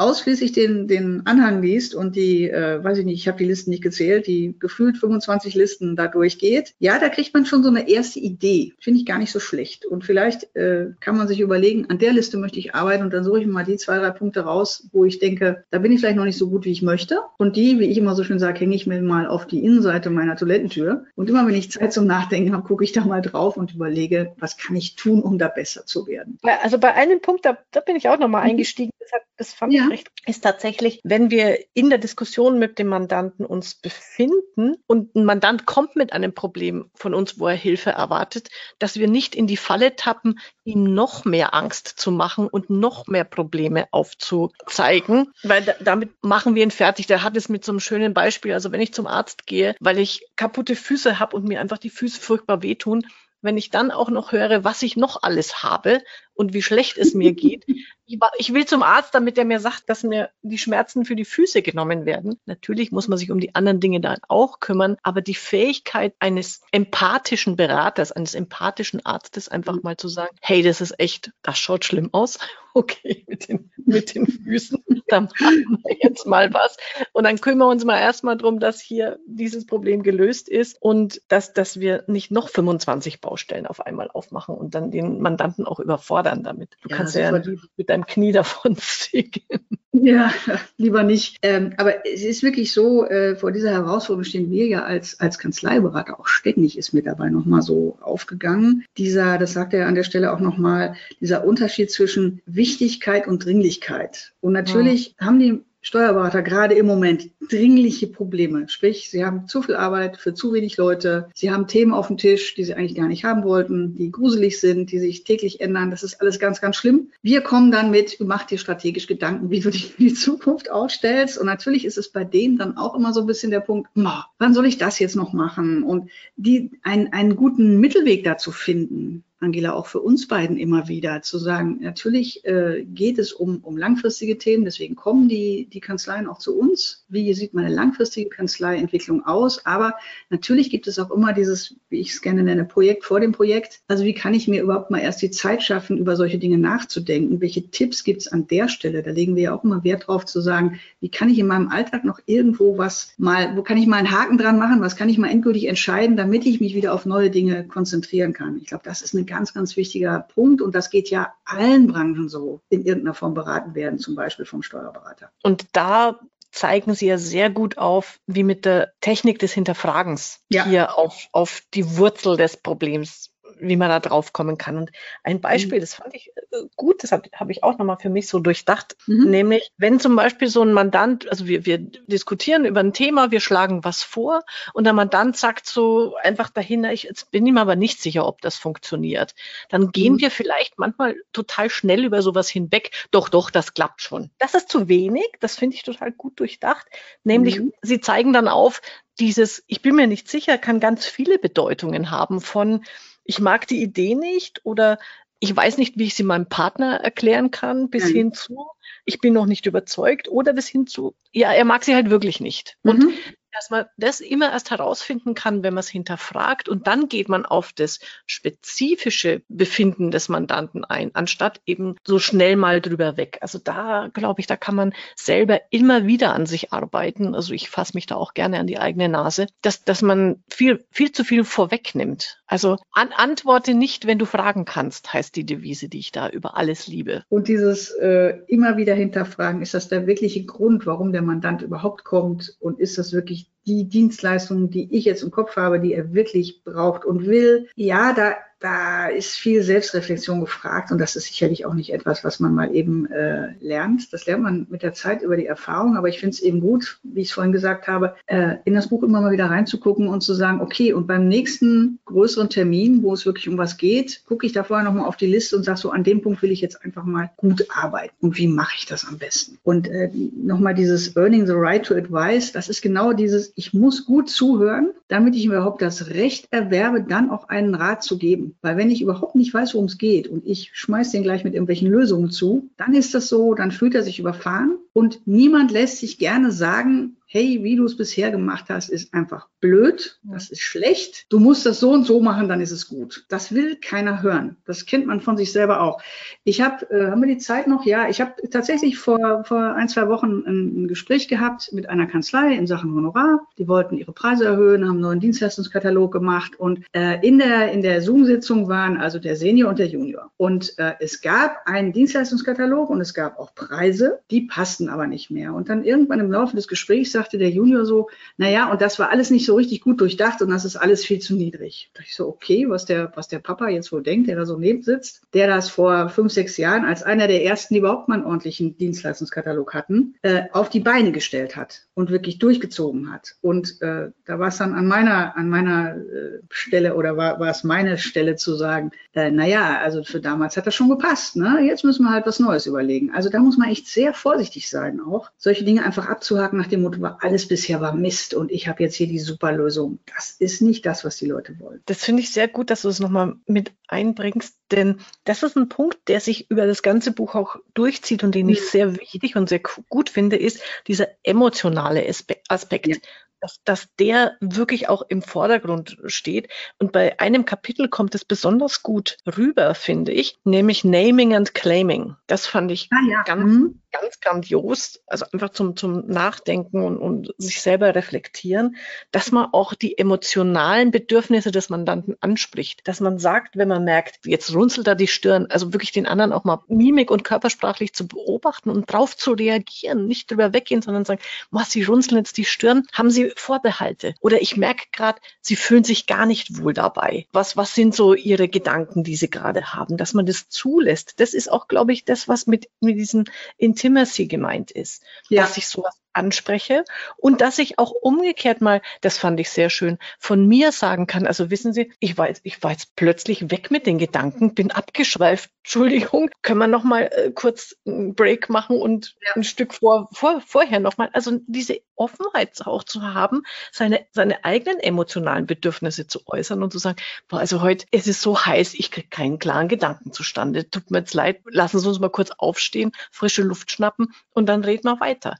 ausschließlich den Anhang liest und die, weiß ich nicht, ich habe die Listen nicht gezählt, die gefühlt 25 Listen da durchgeht, ja, da kriegt man schon so eine erste Idee. Finde ich gar nicht so schlecht. Und vielleicht kann man sich überlegen, an der Liste möchte ich arbeiten und dann suche ich mir mal die 2, 3 Punkte raus, wo ich denke, da bin ich vielleicht noch nicht so gut, wie ich möchte. Und die, wie ich immer so schön sage, hänge ich mir mal auf die Innenseite meiner Toilettentür. Und immer, wenn ich Zeit zum Nachdenken habe, gucke ich da mal drauf und überlege, was kann ich tun, um da besser zu werden. Also bei einem Punkt, da bin ich auch nochmal eingestiegen, das fand ich recht, ist tatsächlich, wenn wir in der Diskussion mit dem Mandanten uns befinden und ein Mandant kommt mit einem Problem von uns, wo er Hilfe erwartet, dass wir nicht in die Falle tappen, ihm noch mehr Angst zu machen und noch mehr Probleme aufzuzeigen, weil damit machen wir ihn fertig. Der hat es mit so einem schönen Beispiel, also wenn ich zum Arzt gehe, weil ich kaputte Füße habe und mir einfach die Füße furchtbar wehtun, wenn ich dann auch noch höre, was ich noch alles habe und wie schlecht es mir geht. Ich will zum Arzt, damit er mir sagt, dass mir die Schmerzen für die Füße genommen werden. Natürlich muss man sich um die anderen Dinge dann auch kümmern, aber die Fähigkeit eines empathischen Beraters, eines empathischen Arztes, einfach mal zu sagen, hey, das ist echt, das schaut schlimm aus. Okay, mit den Füßen, dann machen wir jetzt mal was. Und dann kümmern wir uns mal erstmal drum, dass hier dieses Problem gelöst ist und dass wir nicht noch 25 Baustellen auf einmal aufmachen und dann den Mandanten auch überfordern damit. Du kannst ja mit deinem Knie davon sägen. Ja, lieber nicht. Aber es ist wirklich so, vor dieser Herausforderung stehen wir ja als Kanzleiberater auch ständig, ist mir dabei nochmal so aufgegangen. Das sagt er an der Stelle auch nochmal, dieser Unterschied zwischen Wichtigkeit und Dringlichkeit. Und natürlich haben die Steuerberater gerade im Moment dringliche Probleme. Sprich, sie haben zu viel Arbeit für zu wenig Leute. Sie haben Themen auf dem Tisch, die sie eigentlich gar nicht haben wollten, die gruselig sind, die sich täglich ändern. Das ist alles ganz, ganz schlimm. Wir kommen dann mit, du machst dir strategisch Gedanken, wie du dich für die Zukunft aufstellst. Und natürlich ist es bei denen dann auch immer so ein bisschen der Punkt, wann soll ich das jetzt noch machen? Und einen guten Mittelweg dazu finden. Angela, auch für uns beiden immer wieder zu sagen, natürlich geht es um langfristige Themen, deswegen kommen die Kanzleien auch zu uns. Wie sieht meine langfristige Kanzleientwicklung aus? Aber natürlich gibt es auch immer dieses, wie ich es gerne nenne, Projekt vor dem Projekt. Also wie kann ich mir überhaupt mal erst die Zeit schaffen, über solche Dinge nachzudenken? Welche Tipps gibt es an der Stelle? Da legen wir ja auch immer Wert drauf zu sagen, wie kann ich in meinem Alltag noch irgendwo wo kann ich mal einen Haken dran machen? Was kann ich mal endgültig entscheiden, damit ich mich wieder auf neue Dinge konzentrieren kann? Ich glaube, das ist eine ganz, ganz wichtiger Punkt und das geht ja allen Branchen so, in irgendeiner Form beraten werden, zum Beispiel vom Steuerberater. Und da zeigen Sie ja sehr gut auf, wie mit der Technik des Hinterfragens hier auf die Wurzel des Problems, wie man da drauf kommen kann. Und ein Beispiel, das fand ich gut, das habe ich auch nochmal für mich so durchdacht, nämlich wenn zum Beispiel so ein Mandant, also wir diskutieren über ein Thema, wir schlagen was vor und der Mandant sagt so einfach dahinter, jetzt bin ich mir aber nicht sicher, ob das funktioniert. Dann gehen wir vielleicht manchmal total schnell über sowas hinweg. Doch, das klappt schon. Das ist zu wenig, das finde ich total gut durchdacht. Nämlich, Sie zeigen dann auf, dieses, ich bin mir nicht sicher, kann ganz viele Bedeutungen haben von, ich mag die Idee nicht oder ich weiß nicht, wie ich sie meinem Partner erklären kann, bis hin zu, ich bin noch nicht überzeugt oder bis hin zu, ja, er mag sie halt wirklich nicht. Und dass man das immer erst herausfinden kann, wenn man es hinterfragt und dann geht man auf das spezifische Befinden des Mandanten ein, anstatt eben so schnell mal drüber weg. Also da, glaube ich, da kann man selber immer wieder an sich arbeiten. Also ich fasse mich da auch gerne an die eigene Nase, dass man viel zu viel vorwegnimmt. Also antworte nicht, wenn du fragen kannst, heißt die Devise, die ich da über alles liebe. Und dieses immer wieder hinterfragen, ist das der wirkliche Grund, warum der Mandant überhaupt kommt und ist das wirklich die Dienstleistung, die ich jetzt im Kopf habe, die er wirklich braucht und will? Ja, da ist viel Selbstreflexion gefragt und das ist sicherlich auch nicht etwas, was man mal eben lernt. Das lernt man mit der Zeit über die Erfahrung, aber ich finde es eben gut, wie ich es vorhin gesagt habe, in das Buch immer mal wieder reinzugucken und zu sagen, okay, und beim nächsten größeren Termin, wo es wirklich um was geht, gucke ich da vorher nochmal auf die Liste und sage so, an dem Punkt will ich jetzt einfach mal gut arbeiten und wie mache ich das am besten? Und nochmal dieses Earning the Right to Advice, das ist genau dieses, ich muss gut zuhören, damit ich mir überhaupt das Recht erwerbe, dann auch einen Rat zu geben. Weil wenn ich überhaupt nicht weiß, worum es geht und ich schmeiß den gleich mit irgendwelchen Lösungen zu, dann ist das so, dann fühlt er sich überfahren und niemand lässt sich gerne sagen, hey, wie du es bisher gemacht hast, ist einfach blöd, das ist schlecht, du musst das so und so machen, dann ist es gut. Das will keiner hören. Das kennt man von sich selber auch. Haben wir die Zeit noch? Ja, ich habe tatsächlich vor 1-2 Wochen ein Gespräch gehabt mit einer Kanzlei in Sachen Honorar. Die wollten ihre Preise erhöhen, haben einen neuen Dienstleistungskatalog gemacht und in der Zoom-Sitzung waren also der Senior und der Junior. Und es gab einen Dienstleistungskatalog und es gab auch Preise, die passten aber nicht mehr. Und dann irgendwann im Laufe des Gesprächs sagte der Junior so, naja, und das war alles nicht so richtig gut durchdacht und das ist alles viel zu niedrig. Da dachte ich so, okay, was der Papa jetzt wohl denkt, der da so neben sitzt, der das vor 5-6 Jahren als einer der ersten, die überhaupt mal einen ordentlichen Dienstleistungskatalog hatten, auf die Beine gestellt hat und wirklich durchgezogen hat. Und da war es dann an meiner Stelle oder war es meine Stelle zu sagen, naja, also für damals hat das schon gepasst, ne? Jetzt müssen wir halt was Neues überlegen. Also da muss man echt sehr vorsichtig sein auch, solche Dinge einfach abzuhaken nach dem Motto, alles bisher war Mist und ich habe jetzt hier die super Lösung. Das ist nicht das, was die Leute wollen. Das finde ich sehr gut, dass du es nochmal mit einbringst, denn das ist ein Punkt, der sich über das ganze Buch auch durchzieht und den ich sehr wichtig und sehr gut finde, ist dieser emotionale Aspekt. Ja. Dass der wirklich auch im Vordergrund steht. Und bei einem Kapitel kommt es besonders gut rüber, finde ich, nämlich Naming and Claiming. Das fand ich ganz grandios, also einfach zum Nachdenken und sich selber reflektieren, dass man auch die emotionalen Bedürfnisse des Mandanten anspricht. Dass man sagt, wenn man merkt, jetzt runzelt da die Stirn, also wirklich den anderen auch mal Mimik und körpersprachlich zu beobachten und drauf zu reagieren, nicht drüber weggehen, sondern sagen, Sie runzeln jetzt die Stirn, haben Sie Vorbehalte? Oder ich merke gerade, Sie fühlen sich gar nicht wohl dabei. Was sind so Ihre Gedanken, die Sie gerade haben? Dass man das zulässt. Das ist auch, glaube ich, das, was mit diesem Intimacy gemeint ist. Ja. Dass ich sowas anspreche und dass ich auch umgekehrt mal, das fand ich sehr schön, von mir sagen kann, also wissen Sie, ich war jetzt plötzlich weg mit den Gedanken, bin abgeschweift, Entschuldigung, können wir noch mal kurz einen Break machen und ein Stück vorher noch mal, also diese Offenheit auch zu haben, seine eigenen emotionalen Bedürfnisse zu äußern und zu sagen, boah, also heute, es ist so heiß, ich kriege keinen klaren Gedanken zustande, tut mir jetzt leid, lassen Sie uns mal kurz aufstehen, frische Luft schnappen und dann reden wir weiter.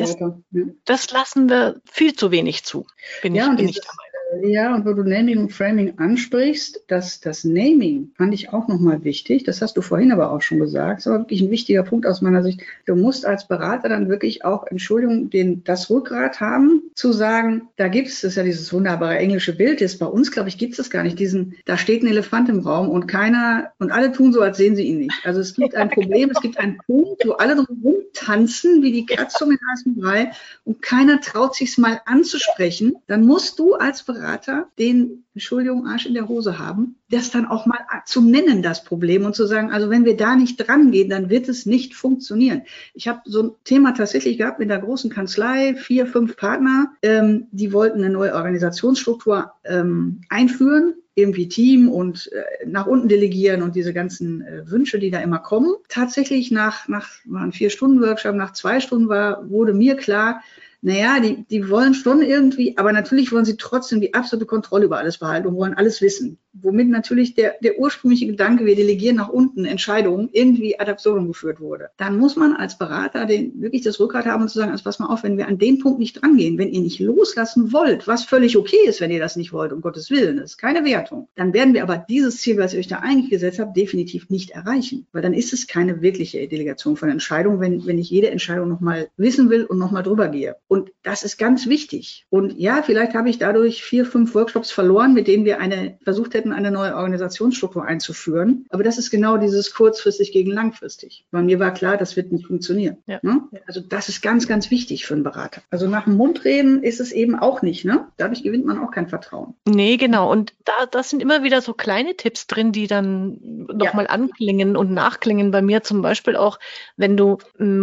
Das lassen wir viel zu wenig zu, bin ich der Meinung. Ja, und wo du Naming und Framing ansprichst, das Naming fand ich auch nochmal wichtig. Das hast du vorhin aber auch schon gesagt. Das ist aber wirklich ein wichtiger Punkt aus meiner Sicht. Du musst als Berater dann wirklich auch, Entschuldigung, das Rückgrat haben, zu sagen, das ist ja dieses wunderbare englische Bild, jetzt bei uns, glaube ich, gibt es das gar nicht. Da steht ein Elefant im Raum und alle tun so, als sehen sie ihn nicht. Also es gibt ein Problem, es gibt einen Punkt, wo alle drum tanzen, wie die Katze um den heißen Brei und keiner traut sich's mal anzusprechen. Dann musst du als Berater den, Entschuldigung, Arsch in der Hose haben, das dann auch mal zu nennen, das Problem, und zu sagen, also wenn wir da nicht dran gehen, dann wird es nicht funktionieren. Ich habe so ein Thema tatsächlich gehabt mit einer großen Kanzlei, 4, 5 Partner, die wollten eine neue Organisationsstruktur einführen, irgendwie Team und nach unten delegieren und diese ganzen Wünsche, die da immer kommen. Tatsächlich war ein 4-Stunden-Workshop, nach 2 Stunden wurde mir klar, naja, die wollen schon irgendwie, aber natürlich wollen sie trotzdem die absolute Kontrolle über alles behalten und wollen alles wissen. Womit natürlich der ursprüngliche Gedanke, wir delegieren nach unten Entscheidungen, irgendwie ad absurdum geführt wurde. Dann muss man als Berater wirklich das Rückgrat haben und zu sagen, also pass mal auf, wenn wir an den Punkt nicht drangehen, wenn ihr nicht loslassen wollt, was völlig okay ist, wenn ihr das nicht wollt, um Gottes Willen, das ist keine Wertung, dann werden wir aber dieses Ziel, was ihr euch da eigentlich gesetzt habt, definitiv nicht erreichen. Weil dann ist es keine wirkliche Delegation von Entscheidungen, wenn ich jede Entscheidung nochmal wissen will und nochmal drüber gehe. Und das ist ganz wichtig. Und ja, vielleicht habe ich dadurch 4, 5 Workshops verloren, mit denen wir versucht hätten, eine neue Organisationsstruktur einzuführen. Aber das ist genau dieses kurzfristig gegen langfristig. Weil mir war klar, das wird nicht funktionieren. Ja. Ne? Also das ist ganz, ganz wichtig für einen Berater. Also nach dem Mund reden ist es eben auch nicht. Ne? Dadurch gewinnt man auch kein Vertrauen. Nee, genau. Und da sind immer wieder so kleine Tipps drin, die dann nochmal anklingen und nachklingen. Bei mir zum Beispiel auch, wenn du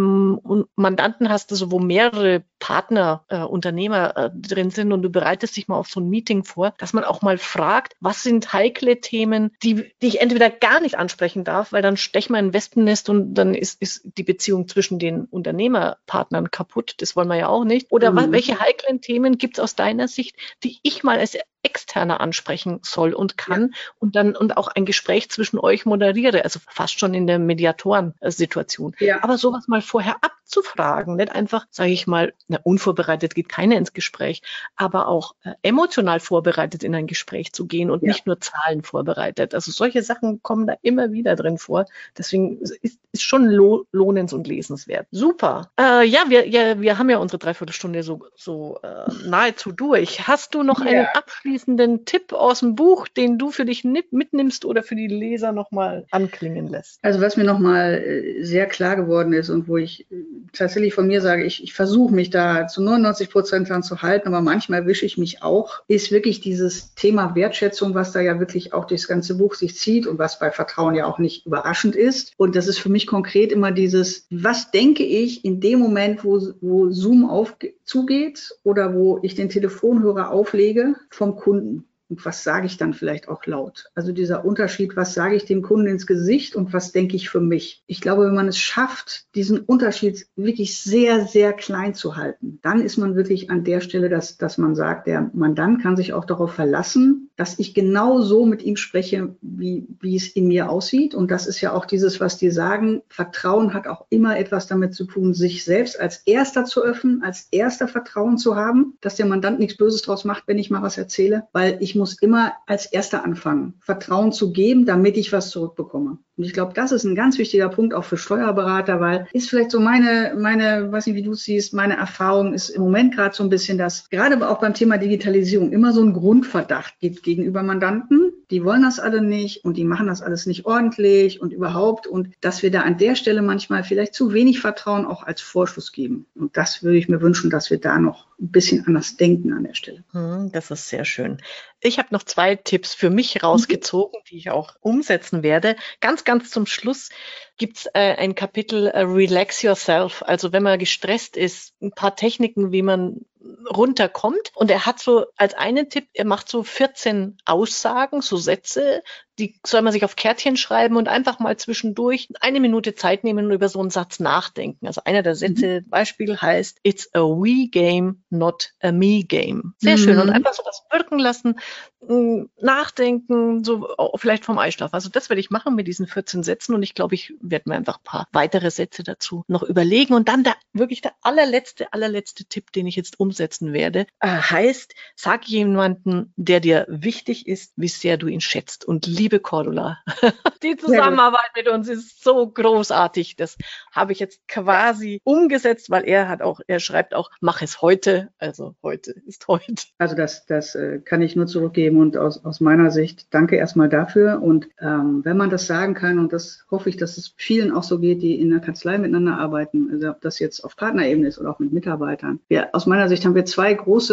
Mandanten hast, also wo mehrere Partner, Unternehmer drin sind und du bereitest dich mal auf so ein Meeting vor, dass man auch mal fragt, was sind heikle Themen, die ich entweder gar nicht ansprechen darf, weil dann stechen wir in ein Wespennest und dann ist die Beziehung zwischen den Unternehmerpartnern kaputt. Das wollen wir ja auch nicht. Oder welche heiklen Themen gibt es aus deiner Sicht, die ich mal als externer ansprechen soll und kann und auch ein Gespräch zwischen euch moderiere, also fast schon in der Mediatorensituation. Ja. Aber sowas mal vorher abzufragen, nicht einfach, sage ich mal, unvorbereitet geht keiner ins Gespräch, aber auch emotional vorbereitet in ein Gespräch zu gehen und nicht nur Zahlen vorbereitet. Also solche Sachen kommen da immer wieder drin vor. Deswegen ist schon lohnens- und lesenswert. Super. Wir haben ja unsere Dreiviertelstunde so nahezu durch. Hast du noch einen abschließenden Tipp aus dem Buch, den du für dich mitnimmst oder für die Leser nochmal anklingen lässt? Also was mir nochmal sehr klar geworden ist und wo ich tatsächlich von mir sage, ich versuche mich da zu 99% dran zu halten, aber manchmal erwische ich mich auch, ist wirklich dieses Thema Wertschätzung, was da ja wirklich auch durchs ganze Buch sich zieht und was bei Vertrauen ja auch nicht überraschend ist. Und das ist für mich konkret immer dieses, was denke ich in dem Moment, wo Zoom zugeht oder wo ich den Telefonhörer auflege vom Kunden. Und was sage ich dann vielleicht auch laut? Also dieser Unterschied, was sage ich dem Kunden ins Gesicht und was denke ich für mich? Ich glaube, wenn man es schafft, diesen Unterschied wirklich sehr, sehr klein zu halten, dann ist man wirklich an der Stelle, dass man sagt, der Mandant kann sich auch darauf verlassen, dass ich genau so mit ihm spreche, wie es in mir aussieht. Und das ist ja auch dieses, was die sagen, Vertrauen hat auch immer etwas damit zu tun, sich selbst als Erster zu öffnen, als Erster Vertrauen zu haben, dass der Mandant nichts Böses draus macht, wenn ich mal was erzähle, weil ich muss immer als Erster anfangen, Vertrauen zu geben, damit ich was zurückbekomme. Und ich glaube, das ist ein ganz wichtiger Punkt auch für Steuerberater, weil ist vielleicht so meine, weiß nicht, wie du es siehst, meine Erfahrung ist im Moment gerade so ein bisschen, dass gerade auch beim Thema Digitalisierung immer so ein Grundverdacht gibt gegenüber Mandanten. Die wollen das alle nicht und die machen das alles nicht ordentlich und überhaupt. Und dass wir da an der Stelle manchmal vielleicht zu wenig Vertrauen auch als Vorschuss geben. Und das würde ich mir wünschen, dass wir da noch ein bisschen anders denken an der Stelle. Das ist sehr schön. Ich habe noch 2 Tipps für mich rausgezogen, die ich auch umsetzen werde. Ganz zum Schluss gibt's ein Kapitel Relax Yourself. Also wenn man gestresst ist, ein paar Techniken, wie man runterkommt. Und er hat so als einen Tipp, er macht so 14 Aussagen, so Sätze, die soll man sich auf Kärtchen schreiben und einfach mal zwischendurch 1 Minute Zeit nehmen und über so einen Satz nachdenken. Also einer der Sätze, Beispiel heißt, it's a we game, not a me game. Sehr schön. Und einfach so das wirken lassen, nachdenken, so vielleicht vom Einschlaf. Also das werde ich machen mit diesen 14 Sätzen und ich glaube, ich werde mir einfach ein paar weitere Sätze dazu noch überlegen. Und dann wirklich der allerletzte Tipp, den ich jetzt umsetzen werde, heißt, sag jemanden, der dir wichtig ist, wie sehr du ihn schätzt. Und liebe Cordula, die Zusammenarbeit mit uns ist so großartig. Das habe ich jetzt quasi umgesetzt, weil er schreibt auch, mach es heute. Also heute ist heute. Also das kann ich nur zurückgeben und aus meiner Sicht danke erstmal dafür. Und wenn man das sagen kann, und das hoffe ich, dass es vielen auch so geht, die in der Kanzlei miteinander arbeiten, also ob das jetzt auf Partnerebene ist oder auch mit Mitarbeitern. Aus meiner Sicht gibt es zwei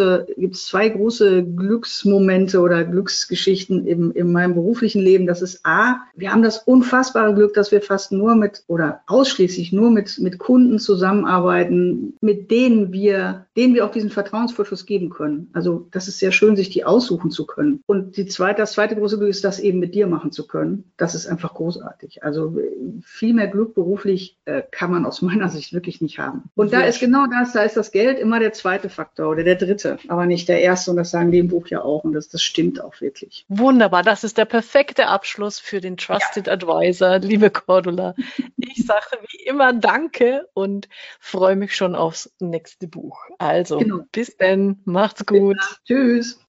große Glücksmomente oder Glücksgeschichten in meinem beruflichen Leben. Das ist A, wir haben das unfassbare Glück, dass wir fast nur ausschließlich nur mit Kunden zusammenarbeiten, mit denen wir auch diesen Vertrauensvorschuss geben können. Also das ist sehr schön, sich die aussuchen zu können. Und das zweite große Glück ist, das eben mit dir machen zu können. Das ist einfach großartig. Also viel mehr Glück beruflich kann man aus meiner Sicht wirklich nicht haben. Und da ist genau da ist das Geld immer der zweite Faktor oder der dritte, aber nicht der erste. Und das sagen die im Buch ja auch. Und das stimmt auch wirklich. Wunderbar. Das ist der perfekte Abschluss für den Trusted Advisor, liebe Cordula. Ich sage wie immer Danke und freue mich schon aufs nächste Buch. Also, bis dann. Macht's gut. Tschüss.